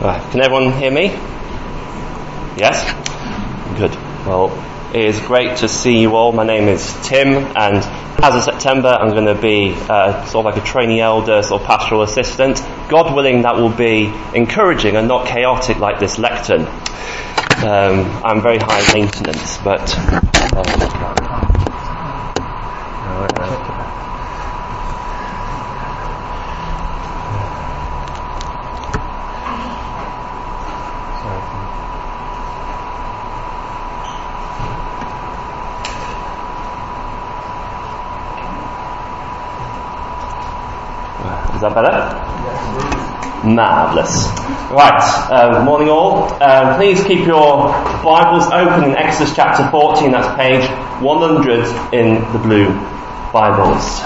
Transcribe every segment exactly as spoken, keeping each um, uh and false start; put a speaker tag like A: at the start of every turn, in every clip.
A: Right, can everyone hear me? Yes? Good. Well, it is great to see you all. My name is Tim, and as of September I'm going to be uh, sort of like a trainee elder, sort of pastoral assistant. God willing, that will be encouraging and not chaotic like this lectern. Um, I'm very high maintenance, but... Uh, Is that better? Yes. Marvellous. Right, um, morning all. Um, please keep your Bibles open in Exodus chapter fourteen, that's page one hundred in the blue Bibles.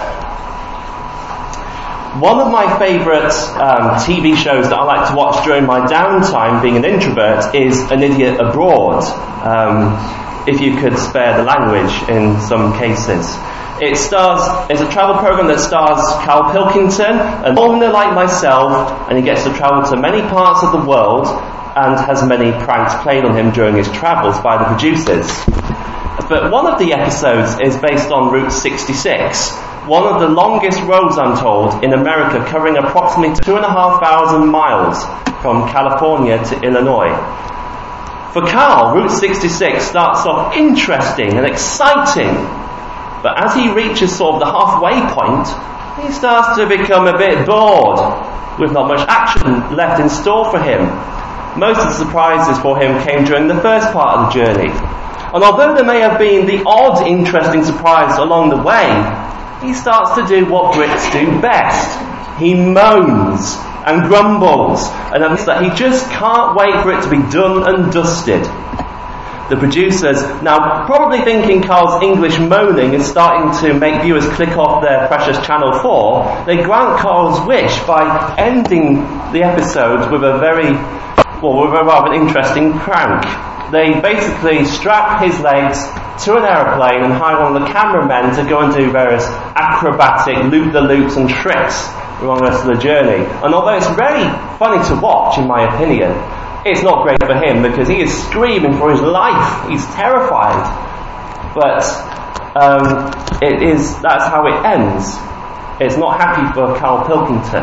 A: One of my favourite um, T V shows that I like to watch during my downtime, being an introvert, is An Idiot Abroad. Um, if you could spare the language in some cases. It stars, it's a travel program that stars Carl Pilkington, a foreigner like myself, and he gets to travel to many parts of the world and has many pranks played on him during his travels by the producers. But one of the episodes is based on Route sixty-six, one of the longest roads, I'm told, in America, covering approximately two and a half thousand miles from California to Illinois. For Carl, Route sixty-six starts off interesting and exciting. But as he reaches sort of the halfway point, he starts to become a bit bored, with not much action left in store for him. Most of the surprises for him came during the first part of the journey. And although there may have been the odd interesting surprise along the way, he starts to do what Brits do best. He moans and grumbles, and admits that he just can't wait for it to be done and dusted. The producers, now probably thinking Carl's English moaning is starting to make viewers click off their precious Channel four, they grant Carl's wish by ending the episode with a very, well, with a rather interesting prank. They basically strap his legs to an aeroplane and hire one of the cameramen to go and do various acrobatic loop-the-loops and tricks along the rest of the journey. And although it's very funny to watch, in my opinion, it's not great for him because he is screaming for his life. He's terrified. But um, it is that's how it ends. It's not happy for Carl Pilkington.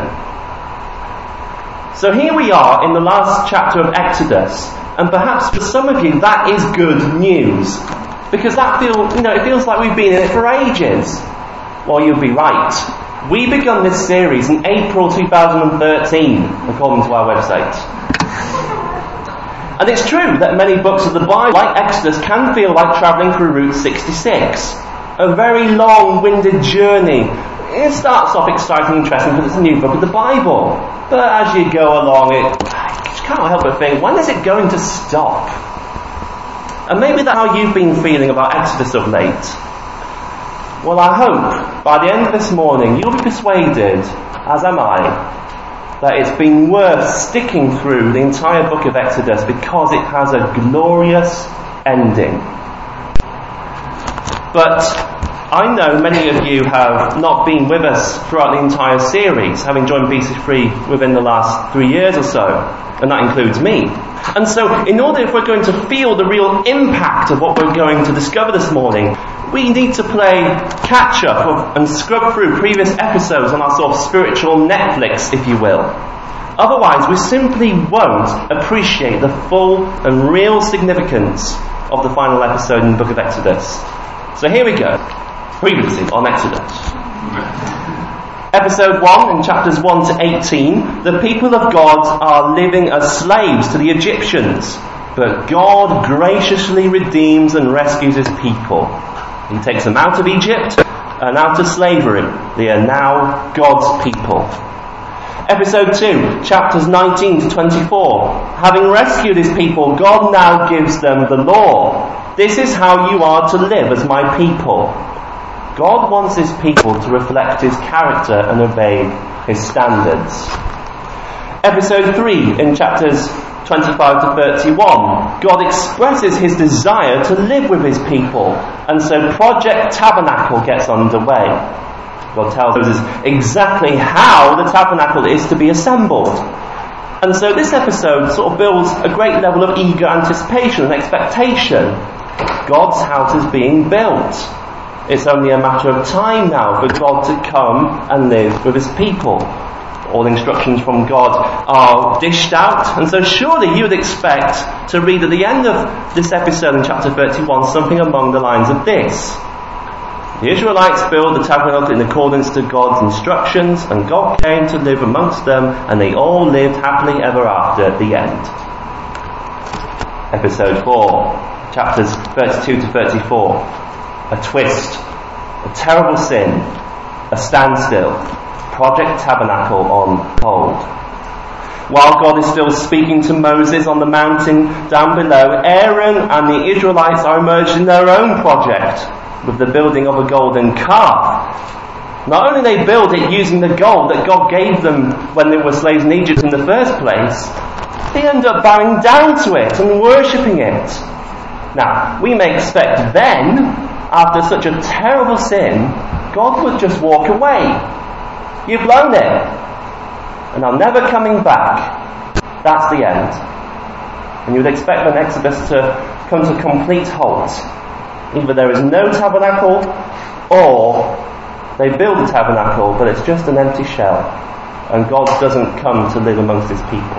A: So here we are in the last chapter of Exodus, and perhaps for some of you that is good news, because that feel you know it feels like we've been in it for ages. Well, you'll be right. We began this series in April twenty thirteen, according to our website. And it's true that many books of the Bible, like Exodus, can feel like travelling through Route sixty-six. A very long-winded journey. It starts off exciting and interesting because it's a new book of the Bible. But as you go along, it, you can't help but think, when is it going to stop? And maybe that's how you've been feeling about Exodus of late. Well, I hope by the end of this morning you'll be persuaded, as am I, that it's been worth sticking through the entire book of Exodus because it has a glorious ending. But I know many of you have not been with us throughout the entire series, having joined B C three within the last three years or so, and that includes me. And so, in order if we're going to feel the real impact of what we're going to discover this morning, we need to play catch up of, and scrub through previous episodes on our sort of spiritual Netflix, if you will. Otherwise, we simply won't appreciate the full and real significance of the final episode in the book of Exodus. So here we go. Previously on Exodus. Episode one, in chapters one to eighteen, the people of God are living as slaves to the Egyptians, but God graciously redeems and rescues his people. He takes them out of Egypt and out of slavery. They are now God's people. Episode two, chapters nineteen to twenty-four. Having rescued his people, God now gives them the law. This is how you are to live as my people. God wants his people to reflect his character and obey his standards. Episode three, in chapters twenty-five to thirty-one, God expresses his desire to live with his people, and so Project Tabernacle gets underway. God tells us exactly how the tabernacle is to be assembled. And so this episode sort of builds a great level of eager anticipation and expectation. God's house is being built. It's only a matter of time now for God to come and live with his people. All instructions from God are dished out, and so surely you would expect to read at the end of this episode in chapter thirty-one something along the lines of this. The Israelites built the tabernacle in accordance to God's instructions, and God came to live amongst them, and they all lived happily ever after at the end. Episode four, chapters thirty-two to thirty-four. A twist, a terrible sin, a standstill, Project Tabernacle on hold. While God is still speaking to Moses on the mountain down below, Aaron and the Israelites are immersed in their own project with the building of a golden calf. Not only they build it using the gold that God gave them when they were slaves in Egypt in the first place, they end up bowing down to it and worshipping it. Now, we may expect then, after such a terrible sin, God would just walk away. You've blown it, and I'm never coming back. That's the end. And you would expect the Exodus to come to complete halt. Either there is no tabernacle, or they build a tabernacle, but it's just an empty shell, and God doesn't come to live amongst his people.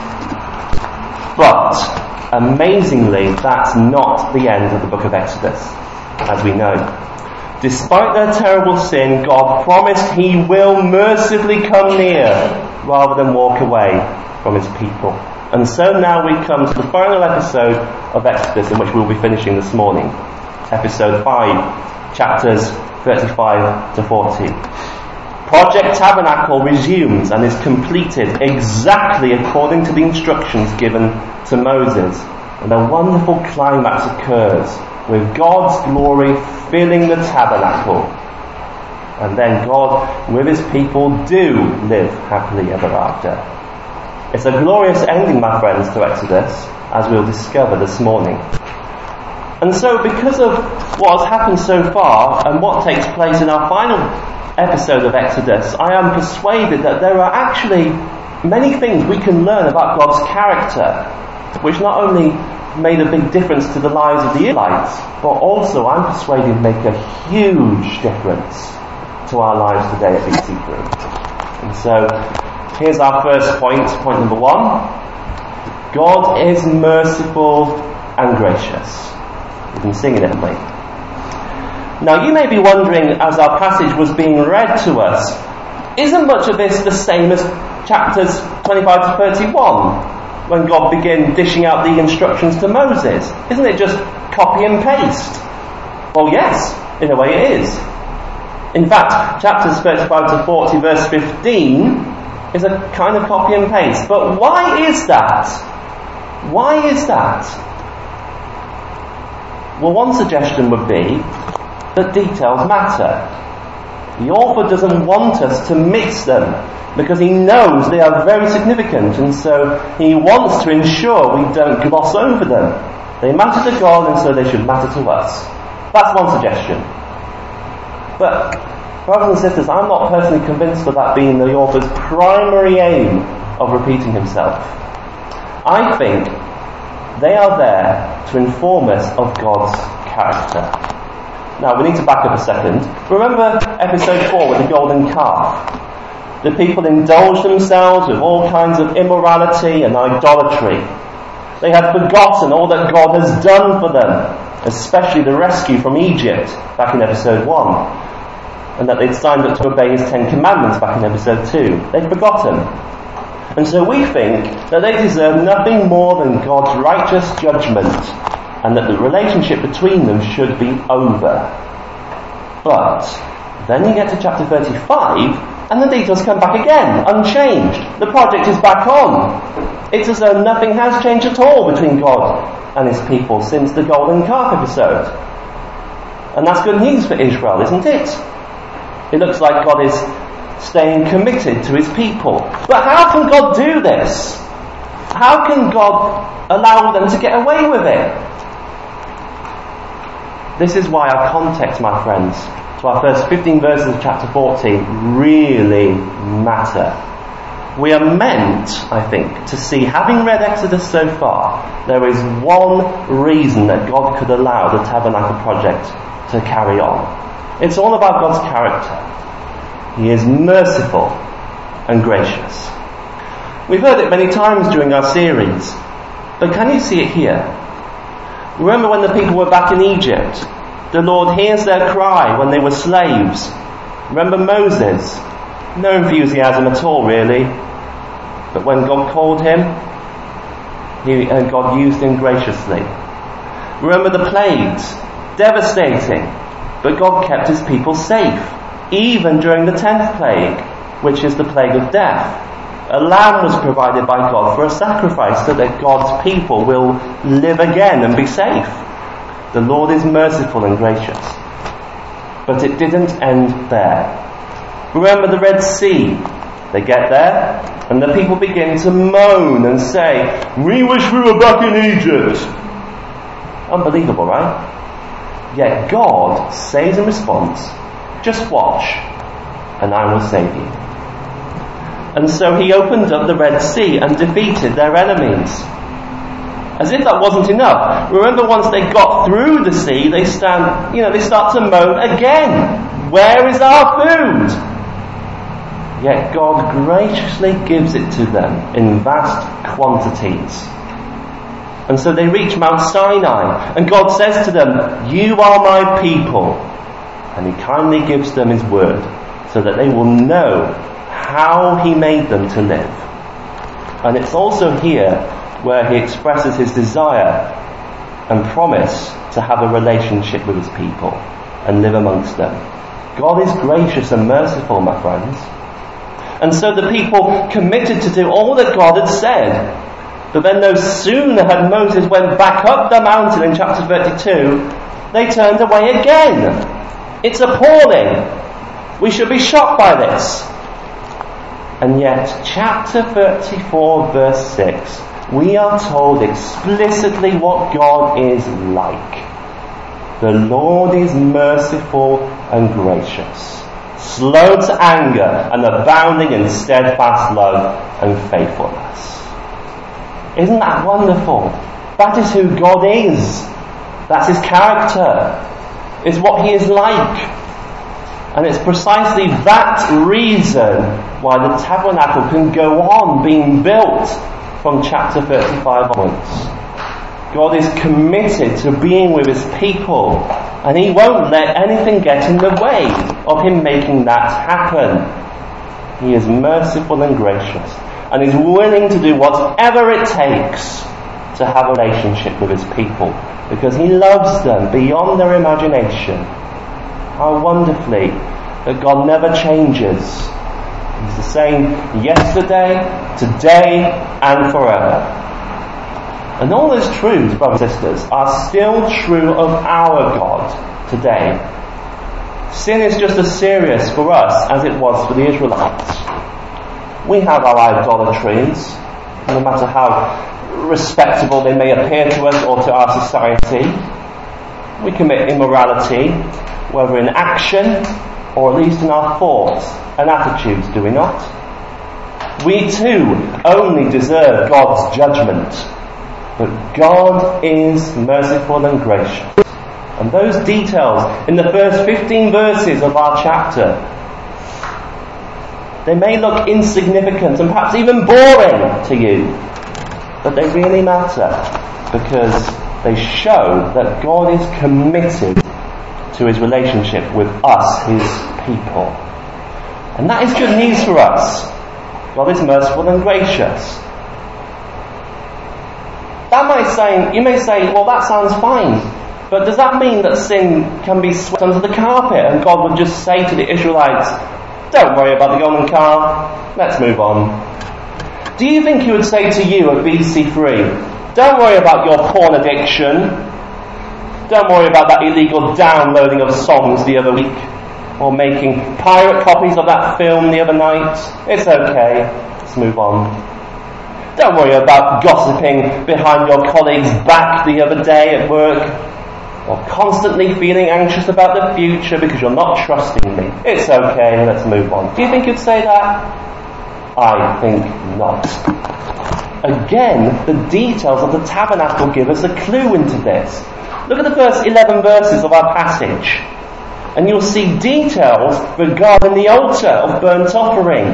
A: But, amazingly, that's not the end of the book of Exodus, as we know. Despite their terrible sin, God promised he will mercifully come near rather than walk away from his people. And so now we come to the final episode of Exodus, in which we'll be finishing this morning. Episode five, chapters thirty-five to forty. Project Tabernacle resumes and is completed exactly according to the instructions given to Moses. And a wonderful climax occurs, with God's glory filling the tabernacle. And then God, with his people, do live happily ever after. It's a glorious ending, my friends, to Exodus, as we'll discover this morning. And so, because of what has happened so far, and what takes place in our final episode of Exodus, I am persuaded that there are actually many things we can learn about God's character, which not only made a big difference to the lives of the Israelites, but also, I'm persuaded, make a huge difference to our lives today at B C three. And so, here's our first point, point number one. God is merciful and gracious. We can sing it, haven't we? Now, you may be wondering, as our passage was being read to us, isn't much of this the same as chapters twenty-five to thirty-one? When God began dishing out the instructions to Moses? Isn't it just copy and paste? Well, yes, in a way it is. In fact, chapters thirty-five to forty, verse fifteen, is a kind of copy and paste. But why is that? Why is that? Well, one suggestion would be that details matter. The author doesn't want us to mix them, because he knows they are very significant, and so he wants to ensure we don't gloss over them. They matter to God, and so they should matter to us. That's one suggestion. But, brothers and sisters, I'm not personally convinced of that being the author's primary aim of repeating himself. I think they are there to inform us of God's character. Now, we need to back up a second. Remember episode four with the golden calf? The people indulged themselves with all kinds of immorality and idolatry. They had forgotten all that God has done for them, especially the rescue from Egypt back in episode one, and that they'd signed up to obey his Ten Commandments back in episode two. They'd forgotten. And so we think that they deserve nothing more than God's righteous judgment, and that the relationship between them should be over. But then you get to chapter thirty-five, and the details come back again, unchanged. The project is back on. It's as though nothing has changed at all between God and his people since the golden calf episode. And that's good news for Israel, isn't it? It looks like God is staying committed to his people. But how can God do this? How can God allow them to get away with it? This is why our context, my friends, to our first fifteen verses of chapter fourteen really matter. We are meant, I think, to see, having read Exodus so far, there is one reason that God could allow the Tabernacle project to carry on. It's all about God's character. He is merciful and gracious. We've heard it many times during our series, but can you see it here? Remember when the people were back in Egypt? The Lord hears their cry when they were slaves. Remember Moses? No enthusiasm at all, really. But when God called him, he, and God used him graciously. Remember the plagues? Devastating. But God kept his people safe, even during the tenth plague, which is the plague of death. A lamb was provided by God for a sacrifice so that God's people will live again and be safe. The Lord is merciful and gracious. But it didn't end there. Remember the Red Sea? They get there, and the people begin to moan and say, "We wish we were back in Egypt." Unbelievable, right? Yet God says in response, "Just watch, and I will save you." And so he opened up the Red Sea and defeated their enemies. As if that wasn't enough. Remember, once they got through the sea, they stand, you know, they start to moan again. Where is our food? Yet God graciously gives it to them in vast quantities. And so they reach Mount Sinai, and God says to them, "You are my people." And he kindly gives them his word, so that they will know how he made them to live. And it's also here where he expresses his desire and promise to have a relationship with his people and live amongst them. God is gracious and merciful, my friends. And so the people committed to do all that God had said. But then no sooner had Moses went back up the mountain in chapter thirty-two, they turned away again. It's appalling. We should be shocked by this. And yet, chapter thirty-four, verse six, we are told explicitly what God is like. The Lord is merciful and gracious, slow to anger and abounding in steadfast love and faithfulness. Isn't that wonderful? That is who God is. That's his character. It's what he is like. And it's precisely that reason why the tabernacle can go on being built from chapter thirty-five onwards. God is committed to being with his people, and he won't let anything get in the way of him making that happen. He is merciful and gracious, and is willing to do whatever it takes to have a relationship with his people, because he loves them beyond their imagination. How wonderfully that God never changes. He's the same yesterday, today, and forever. And all those truths, brothers and sisters, are still true of our God today. Sin is just as serious for us as it was for the Israelites. We have our idolatries, no matter how respectable they may appear to us or to our society. We commit immorality, whether in action or at least in our thoughts and attitudes, do we not? We too only deserve God's judgment. But God is merciful and gracious. And those details in the first fifteen verses of our chapter, they may look insignificant and perhaps even boring to you, but they really matter because they show that God is committed to his relationship with us, his people. And that is good news for us. God is merciful and gracious. That might say, you may say, well, that sounds fine, but does that mean that sin can be swept under the carpet and God would just say to the Israelites, don't worry about the golden calf, let's move on? Do you think he would say to you at B C three, don't worry about your porn addiction, don't worry about that illegal downloading of songs the other week, or making pirate copies of that film the other night, it's okay, let's move on. Don't worry about gossiping behind your colleague's back the other day at work, or constantly feeling anxious about the future because you're not trusting me. It's okay, let's move on. Do you think you'd say that? I think not. Again, the details of the tabernacle give us a clue into this. Look at the first eleven verses of our passage, and you'll see details regarding the altar of burnt offering.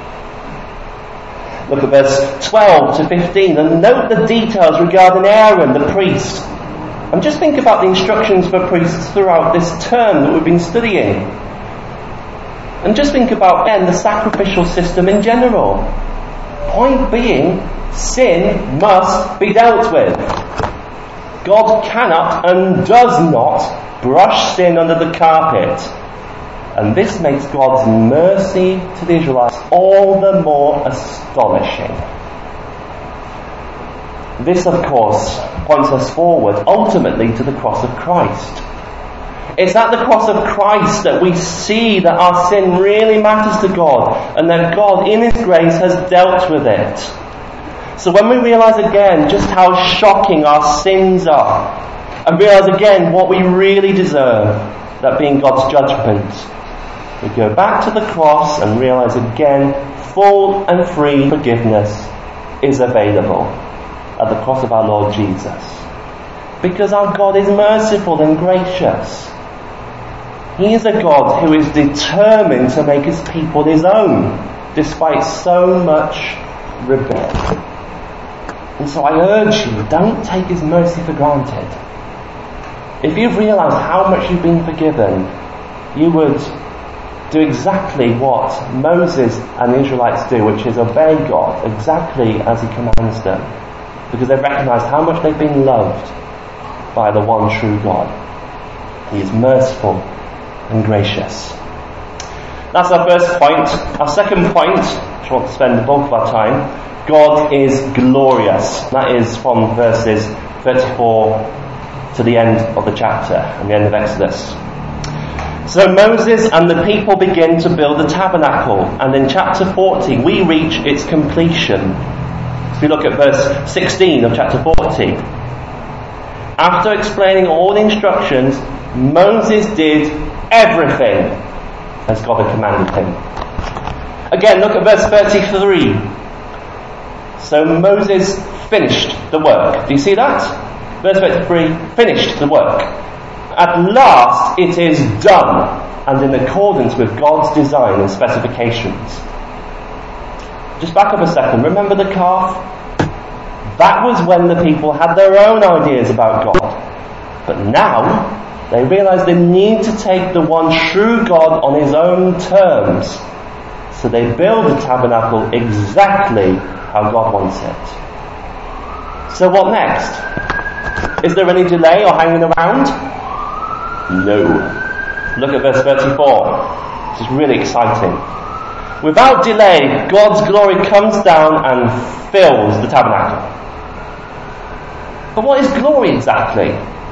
A: Look at verse twelve to fifteen, and note the details regarding Aaron, the priest. And just think about the instructions for priests throughout this term that we've been studying. And just think about, then, the sacrificial system in general. Point being, sin must be dealt with. God cannot and does not brush sin under the carpet. And this makes God's mercy to the Israelites all the more astonishing. This, of course, points us forward ultimately to the cross of Christ. It's at the cross of Christ that we see that our sin really matters to God, and that God, in His grace, has dealt with it. So when we realise again just how shocking our sins are, and realise again what we really deserve, that being God's judgment, we go back to the cross and realise again full and free forgiveness is available at the cross of our Lord Jesus. Because our God is merciful and gracious. He is a God who is determined to make His people His own, despite so much rebellion. And so I urge you, don't take His mercy for granted. If you've realised how much you've been forgiven, you would do exactly what Moses and the Israelites do, which is obey God exactly as He commands them, because they've recognised how much they've been loved by the one true God. He is merciful and gracious. That's our first point. Our second point, which I want to spend the bulk of our time, God is glorious. That is from verses thirty-four to the end of the chapter, and the end of Exodus. So Moses and the people begin to build the tabernacle, and in chapter forty we reach its completion. If you look at verse sixteen of chapter forty, after explaining all the instructions, Moses did everything as God had commanded him. Again, look at verse thirty-three. So Moses finished the work. Do you see that? Verse thirty-three, finished the work. At last it is done, and in accordance with God's design and specifications. Just back up a second. Remember the calf? That was when the people had their own ideas about God. But now they realise they need to take the one true God on His own terms. So they build the tabernacle exactly how God wants it. So what next? Is there any delay or hanging around? No. Look at verse thirty-four. This is really exciting. Without delay, God's glory comes down and fills the tabernacle. But what is glory exactly?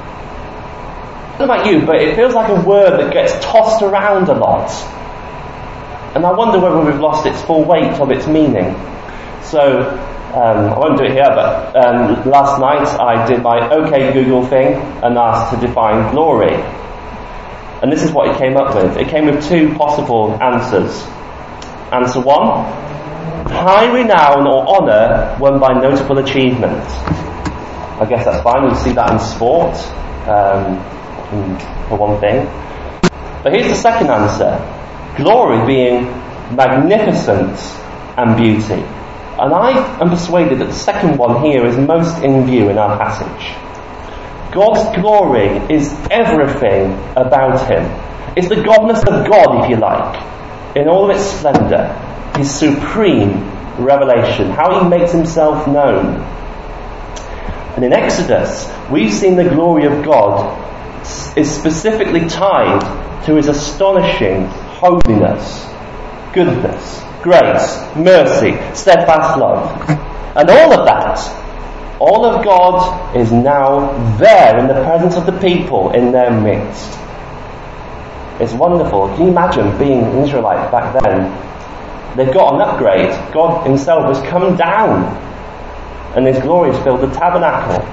A: I don't know about you, but it feels like a word that gets tossed around a lot. And I wonder whether we've lost its full weight of its meaning. So, um, I won't do it here, but um, last night I did my OK Google thing and asked to define glory. And this is what it came up with. It came with two possible answers. Answer one, high renown or honour won by notable achievement. I guess that's fine. You see that in sport, um, for one thing. But here's the second answer. Glory being magnificence and beauty. And I am persuaded that the second one here is most in view in our passage. God's glory is everything about Him. It's the godness of God, if you like, in all of its splendour, His supreme revelation, how He makes Himself known. And in Exodus, we've seen the glory of God is specifically tied to His astonishing holiness, goodness, grace, mercy, steadfast love. And all of that, all of God is now there in the presence of the people in their midst. It's wonderful. Can you imagine being an Israelite back then? They've got an upgrade. God Himself has come down, and His glory has filled the tabernacle.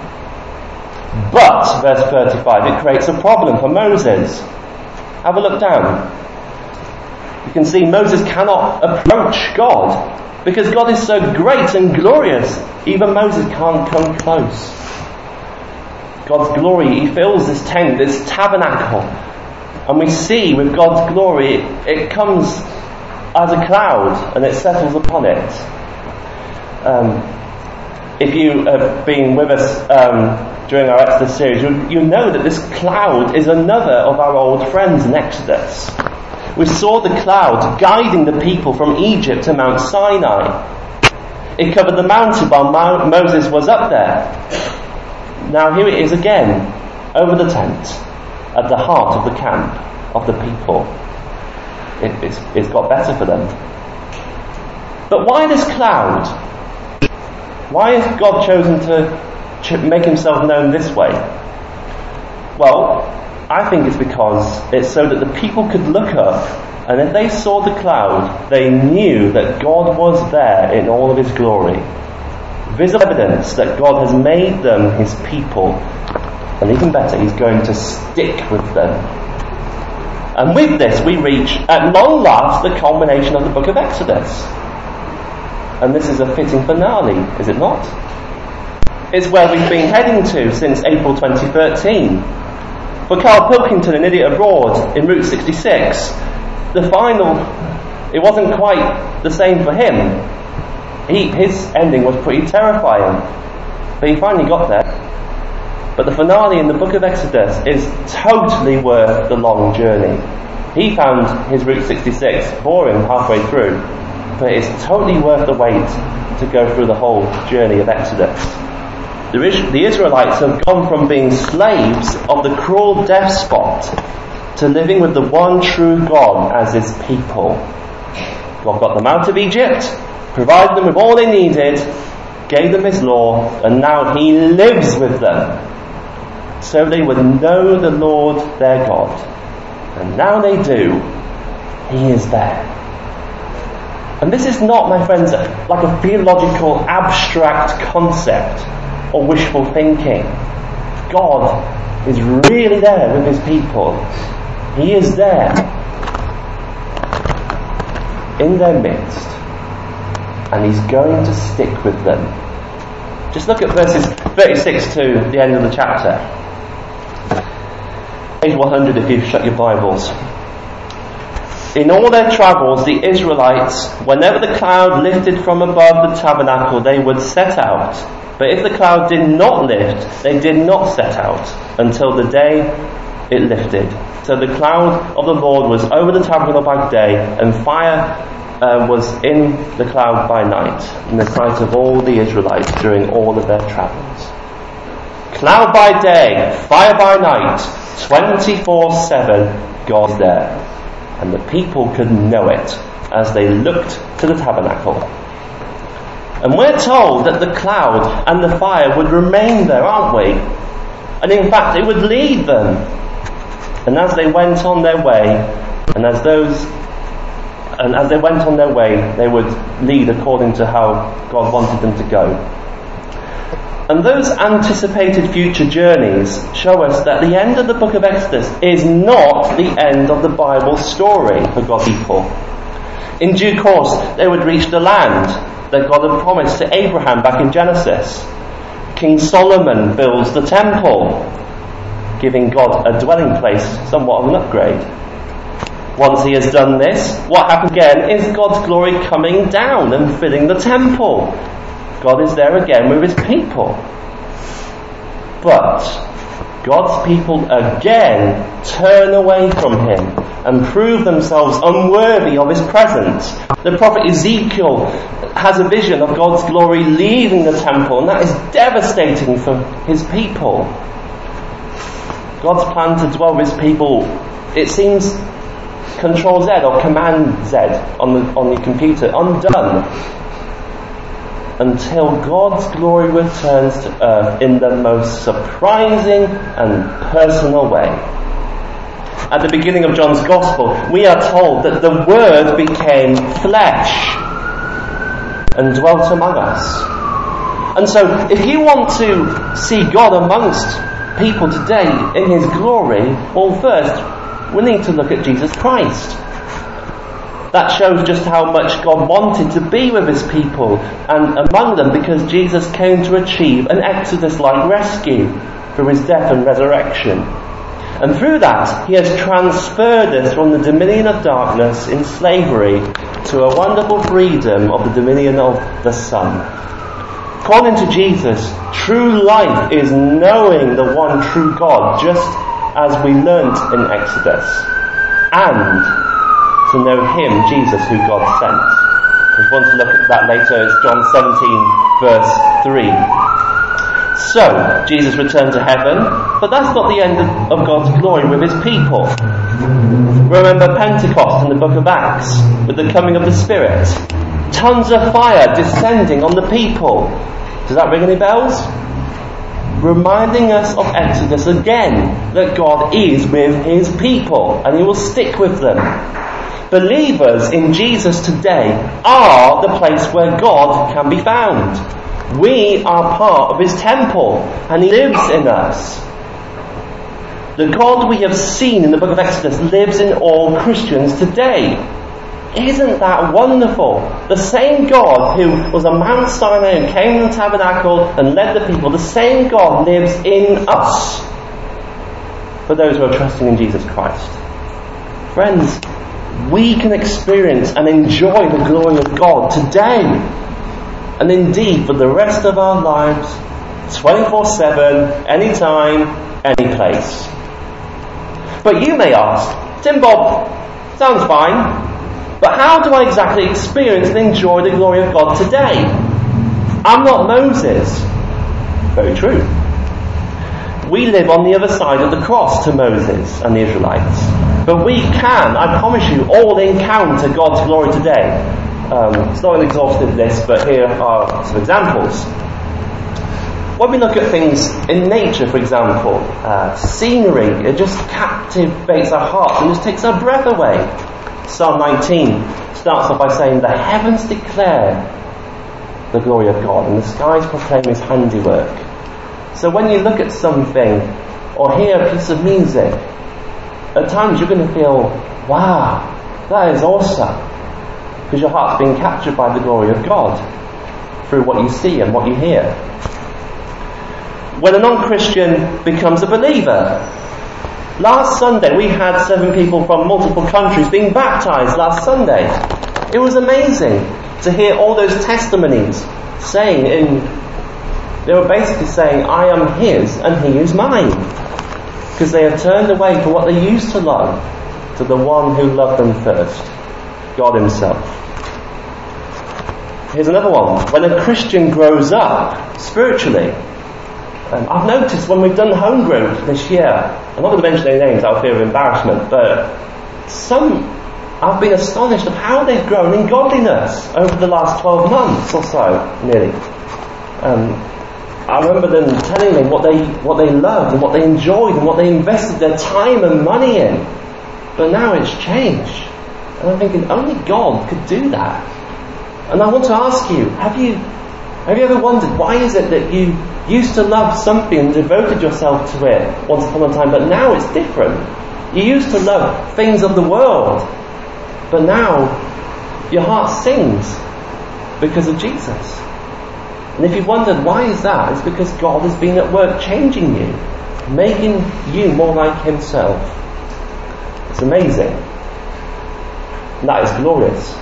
A: But, verse thirty-five, it creates a problem for Moses. Have a look down. You can see Moses cannot approach God Because God is so great and glorious, even Moses can't come close. God's glory, he fills this tent, this tabernacle. And we see with God's glory, it, it comes as a cloud and it settles upon it. Um, if you have been with us um, during our Exodus series, you, you know that this cloud is another of our old friends in Exodus. We saw the cloud guiding the people from Egypt to Mount Sinai. It covered the mountain while Mount Moses was up there. Now here it is again, over the tent, at the heart of the camp of the people. It, it's, it's got better for them. But why this cloud? Why has God chosen to ch- make himself known this way? Well, I think it's because it's so that the people could look up, and if they saw the cloud, they knew that God was there in all of his glory. Visible evidence that God has made them his people, and even better, he's going to stick with them. And with this we reach, at long last, the culmination of the book of Exodus. And this is a fitting finale, is it not? It's where we've been heading to since April twenty thirteen. For Carl Pilkington, an idiot abroad, in Route sixty-six, the final, it wasn't quite the same for him. He, his ending was pretty terrifying, but he finally got there. But the finale in the book of Exodus is totally worth the long journey. He found his Route sixty-six boring halfway through, but it's totally worth the wait to go through the whole journey of Exodus. The Israelites have gone from being slaves of the cruel despot to living with the one true God as his people. God got them out of Egypt, provided them with all they needed, gave them his law, and now he lives with them, so they would know the Lord their God. And now they do. He is there. And this is not, my friends, like a theological abstract concept or wishful thinking. God is really there with his people. He is there in their midst, and he's going to stick with them. Just look at verses thirty-six to the end of the chapter. Page one hundred if you've shut your Bibles. In all their travels, the Israelites, whenever the cloud lifted from above the tabernacle, they would set out. But if the cloud did not lift, they did not set out until the day it lifted. So the cloud of the Lord was over the tabernacle by day, and fire uh, was in the cloud by night, in the sight of all the Israelites during all of their travels. Cloud by day, fire by night, twenty-four seven, God is there. And the people could know it as they looked to the tabernacle. And we're told that the cloud and the fire would remain there, aren't we? And in fact, it would lead them. And as they went on their way, and as those, and as they went on their way, they would lead according to how God wanted them to go. And those anticipated future journeys show us that the end of the book of Exodus is not the end of the Bible story for God's people. In due course, they would reach the land that God had promised to Abraham back in Genesis. King Solomon builds the temple, giving God a dwelling place, somewhat of an upgrade. Once he has done this, what happens again is God's glory coming down and filling the temple. God is there again with his people. But God's people again turn away from him and prove themselves unworthy of his presence. The prophet Ezekiel has a vision of God's glory leaving the temple, and that is devastating for his people. God's plan to dwell with his people, it seems Control Z or Command Z on the on the computer, undone, until God's glory returns to earth in the most surprising and personal way. At the beginning of John's Gospel, we are told that the Word became flesh and dwelt among us. And so, if you want to see God amongst people today in his glory, well, first, we need to look at Jesus Christ. That shows just how much God wanted to be with his people and among them, because Jesus came to achieve an Exodus-like rescue through his death and resurrection. And through that, he has transferred us from the dominion of darkness in slavery to a wonderful freedom of the dominion of the Son. According to Jesus, true life is knowing the one true God, just as we learnt in Exodus, and to know him, Jesus, who God sent. If you want to look at that later, it's John seventeen, verse three. So, Jesus returned to heaven, but that's not the end of, of God's glory with his people. Remember Pentecost in the book of Acts, with the coming of the Spirit. Tons of fire descending on the people. Does that ring any bells? Reminding us of Exodus again, that God is with his people, and he will stick with them. Believers in Jesus today are the place where God can be found. We are part of his temple, and he lives in us. The God we have seen in the book of Exodus lives in all Christians today. Isn't that wonderful? The same God who was on Mount Sinai and came in the tabernacle and led the people, the same God lives in us for those who are trusting in Jesus Christ. Friends, we can experience and enjoy the glory of God today, and indeed for the rest of our lives, twenty-four seven, anytime, any place. But you may ask, Tim Bob, sounds fine, but how do I exactly experience and enjoy the glory of God today? I'm not Moses. Very true. We live on the other side of the cross to Moses and the Israelites. But we can, I promise you, all encounter God's glory today. Um, it's not an exhaustive list, but here are some examples. When we look at things in nature, for example, uh, scenery, it just captivates our hearts and just takes our breath away. Psalm nineteen starts off by saying, "The heavens declare the glory of God, and the skies proclaim his handiwork." So when you look at something or hear a piece of music, at times you're going to feel, wow, that is awesome, because your heart's being captured by the glory of God through what you see and what you hear. When a non-Christian becomes a believer, last Sunday we had seven people from multiple countries being baptized last Sunday. It was amazing to hear all those testimonies saying in, they were basically saying, I am his and he is mine. Because they have turned away from what they used to love to the one who loved them first, God himself. Here's another one. When a Christian grows up spiritually, Um, I've noticed when we've done home group this year, I'm not going to mention any names out of fear of embarrassment, but some, I've been astonished at how they've grown in godliness over the last twelve months or so, nearly. Um, I remember them telling me what they what they loved and what they enjoyed and what they invested their time and money in. But now it's changed. And I'm thinking, only God could do that. And I want to ask you, have you have you ever wondered, why is it that you used to love something and devoted yourself to it once upon a time, but now it's different? You used to love things of the world, but now your heart sings because of Jesus. And if you've wondered why is that, it's because God has been at work changing you, making you more like himself. It's amazing. And that is glorious.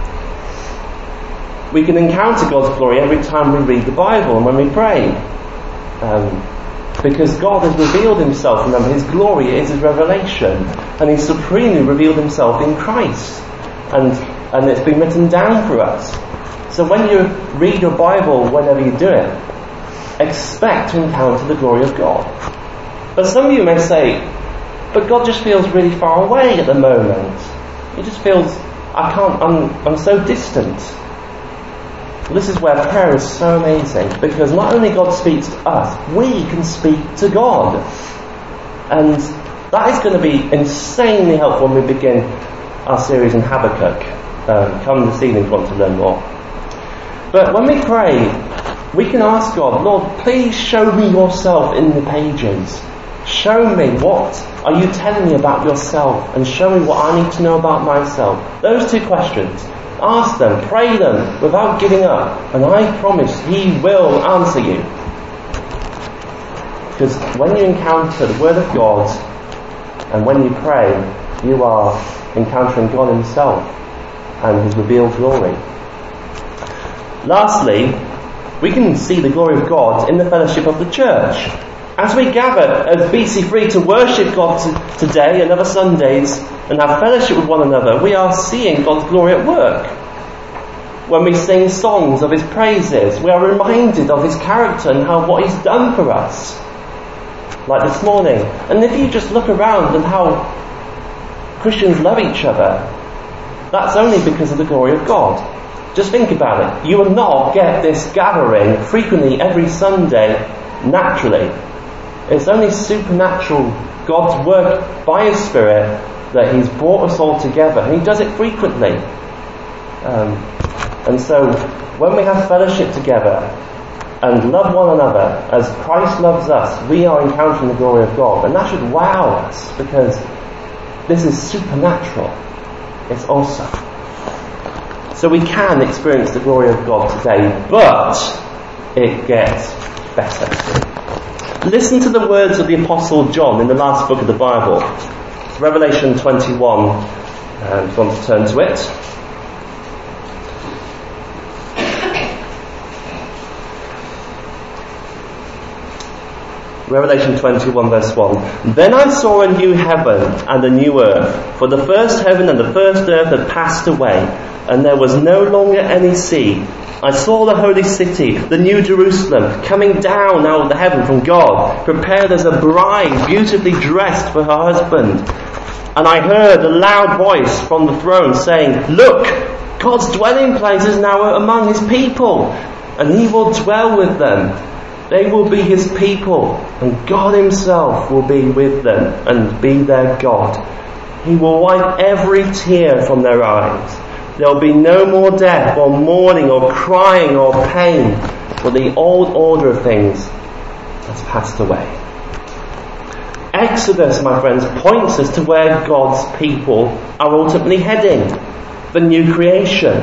A: We can encounter God's glory every time we read the Bible and when we pray. Um, because God has revealed himself. Remember, his glory is his revelation. And he supremely revealed himself in Christ. And, and it's been written down for us. So when you read your Bible, whenever you do it, expect to encounter the glory of God. But some of you may say, but God just feels really far away at the moment. He just feels, I can't, I'm, I'm so distant. Well, this is where prayer is so amazing, because not only God speaks to us, we can speak to God. And that is going to be insanely helpful when we begin our series in Habakkuk. Um, come this evening if you want to learn more. But when we pray, we can ask God, Lord, please show me yourself in the pages. Show me, what are you telling me about yourself? And show me what I need to know about myself. Those two questions. Ask them, pray them without giving up. And I promise He will answer you. Because when you encounter the Word of God and when you pray, you are encountering God Himself and His revealed glory. Lastly, we can see the glory of God in the fellowship of the church. As we gather as B C three to worship God t- today and other Sundays and have fellowship with one another, we are seeing God's glory at work. When we sing songs of His praises, we are reminded of His character and how what He's done for us. Like this morning. And if you just look around and how Christians love each other, that's only because of the glory of God. Just think about it. You will not get this gathering frequently every Sunday naturally. It's only supernatural God's work by His Spirit that He's brought us all together, and He does it frequently. Um, and so when we have fellowship together and love one another as Christ loves us, we are encountering the glory of God, and that should wow us, because this is supernatural. It's awesome. So we can experience the glory of God today, but it gets better. Listen to the words of the Apostle John in the last book of the Bible. It's Revelation twenty-one. Um, if you want to turn to it. Revelation twenty-one verse one. Then I saw a new heaven and a new earth, for the first heaven and the first earth had passed away, and there was no longer any sea. I saw the holy city, the new Jerusalem, coming down out of the heaven from God, prepared as a bride beautifully dressed for her husband. And I heard a loud voice from the throne saying, "Look, God's dwelling place is now among His people, and He will dwell with them. They will be His people, and God Himself will be with them and be their God. He will wipe every tear from their eyes. There will be no more death or mourning or crying or pain, for the old order of things has passed away." Exodus, my friends, points us to where God's people are ultimately heading, the new creation.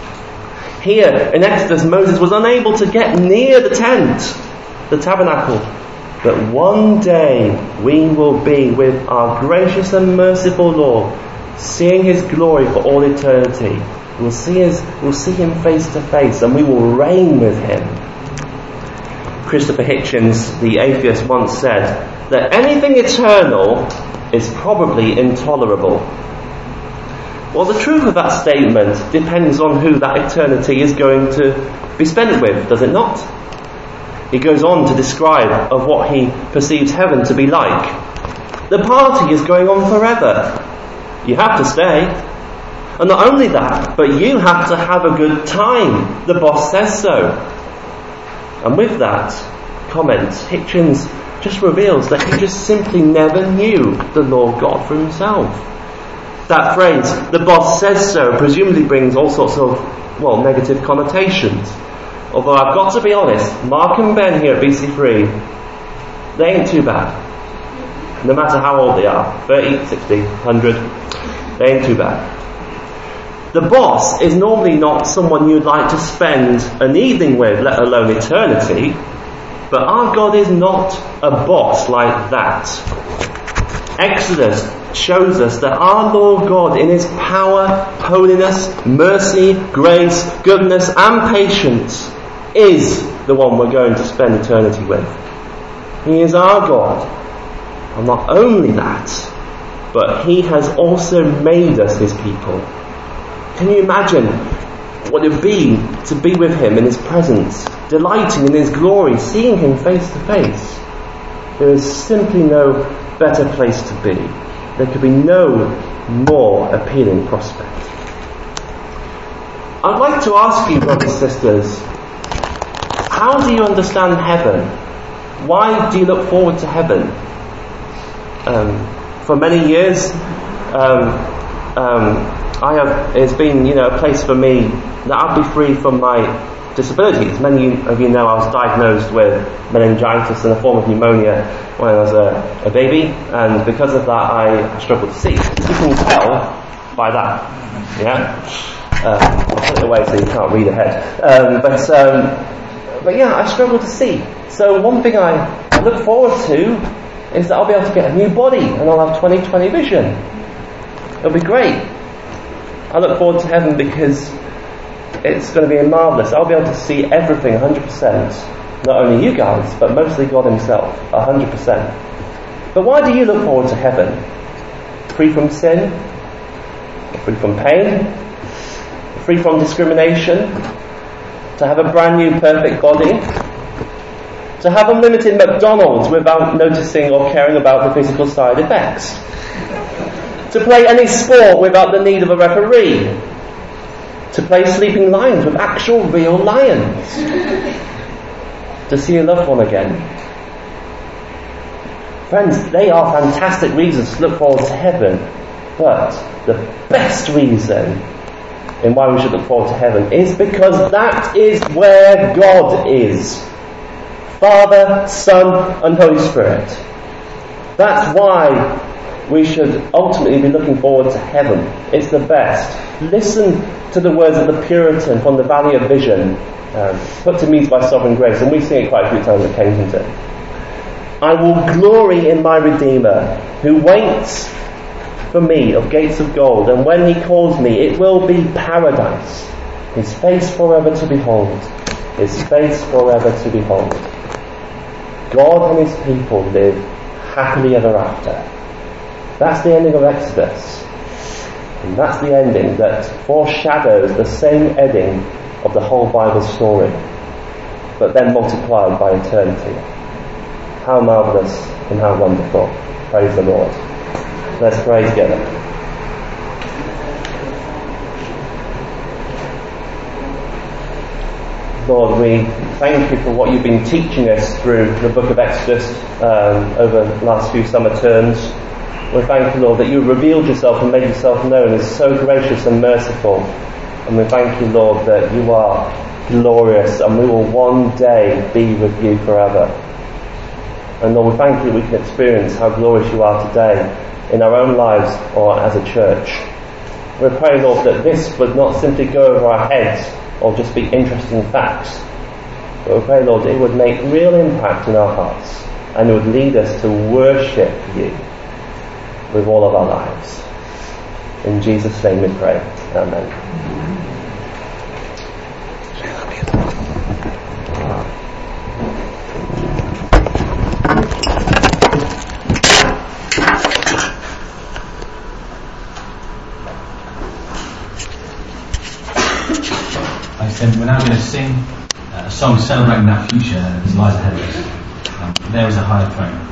A: Here in Exodus, Moses was unable to get near the tent, the tabernacle. But one day we will be with our gracious and merciful Lord, seeing His glory for all eternity. We'll see his, we'll see Him face to face, and we will reign with Him. Christopher Hitchens, the atheist, once said that anything eternal is probably intolerable. Well, the truth of that statement depends on who that eternity is going to be spent with, does it not? He goes on to describe of what he perceives heaven to be like. The party is going on forever. You have to stay. And not only that, but you have to have a good time. The boss says so. And with that comment, Hitchens just reveals that he just simply never knew the Lord God for Himself. That phrase, the boss says so, presumably brings all sorts of, well, negative connotations. Although I've got to be honest, Mark and Ben here at B C three, they ain't too bad. No matter how old they are, thirty, sixty, one hundred, they ain't too bad. The boss is normally not someone you'd like to spend an evening with, let alone eternity. But our God is not a boss like that. Exodus shows us that our Lord God, in His power, holiness, mercy, grace, goodness and patience, is the one we're going to spend eternity with. He is our God. And not only that, but He has also made us His people. Can you imagine what it would be to be with Him in His presence, delighting in His glory, seeing Him face to face? There is simply no better place to be. There could be no more appealing prospect. I'd like to ask you, brothers and sisters, how do you understand heaven? Why do you look forward to heaven? Um, for many years, um, um, I have. It's been, you know, a place for me that I'll be free from my disabilities. Many of you know I was diagnosed with meningitis and a form of pneumonia when I was a, a baby, and because of that I struggled to see. You can tell by that, yeah? Uh, I'll put it away so you can't read ahead. Um, but, um, but yeah, I struggle to see. So one thing I look forward to is that I'll be able to get a new body and I'll have twenty twenty vision. It'll be great. I look forward to heaven because it's going to be marvellous. I'll be able to see everything one hundred percent. Not only you guys, but mostly God himself, one hundred percent. But why do you look forward to heaven? Free from sin? Free from pain? Free from discrimination? To have a brand new perfect body? To have unlimited McDonald's without noticing or caring about the physical side effects? To play any sport without the need of a referee? To play sleeping lions with actual real lions? To see a loved one again? Friends, they are fantastic reasons to look forward to heaven, but the best reason in why we should look forward to heaven is because that is where God is. Father, Son, and Holy Spirit. That's why we should ultimately be looking forward to heaven. It's the best. Listen to the words of the Puritan from the Valley of Vision, um, put to music by Sovereign Grace, and we sing it quite a few times at Kensington. I will glory in my Redeemer, who waits for me of gates of gold, and when he calls me, it will be paradise. His face forever to behold. His face forever to behold. God and his people live happily ever after. That's the ending of Exodus. And that's the ending that foreshadows the same ending of the whole Bible story, but then multiplied by eternity. How marvellous and how wonderful. Praise the Lord. Let's pray together. Lord, we thank you for what you've been teaching us through the book of Exodus um, over the last few summer terms. We thank you, Lord, that you revealed yourself and made yourself known as so gracious and merciful. And we thank you, Lord, that you are glorious and we will one day be with you forever. And Lord, we thank you we can experience how glorious you are today in our own lives or as a church. We pray, Lord, that this would not simply go over our heads or just be interesting facts. But we pray, Lord, that it would make real impact in our hearts and it would lead us to worship you with all of our lives. In Jesus' name we pray. Amen.
B: We're now going to sing a song celebrating that future that lies ahead of us. Um, there is a higher throne.